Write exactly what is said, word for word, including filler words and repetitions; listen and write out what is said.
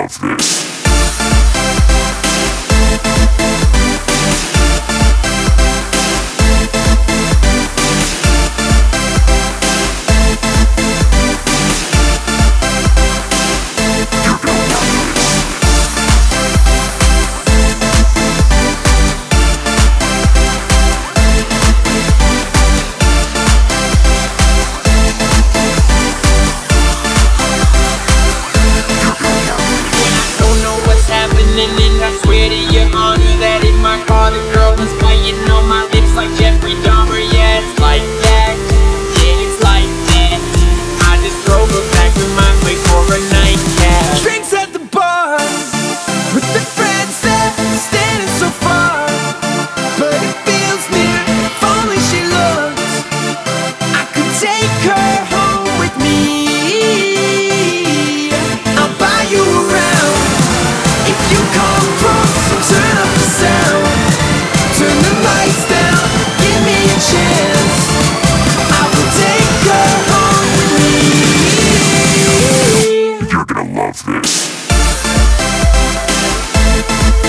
love this. And I swear to your honor that in my car the girl was biting on my lips like Jeffrey Dahmer. Yeah, it's like that. Yeah, it's like that. I just drove her back to my place for a nightcap. Drinks at the bar with the friends that standing so far, but it feels near. If only she looked, I could take her home with me. I'll buy you around. If you come close, turn up the sound, turn the lights down, give me a chance. I will take her home with me. You're gonna love this.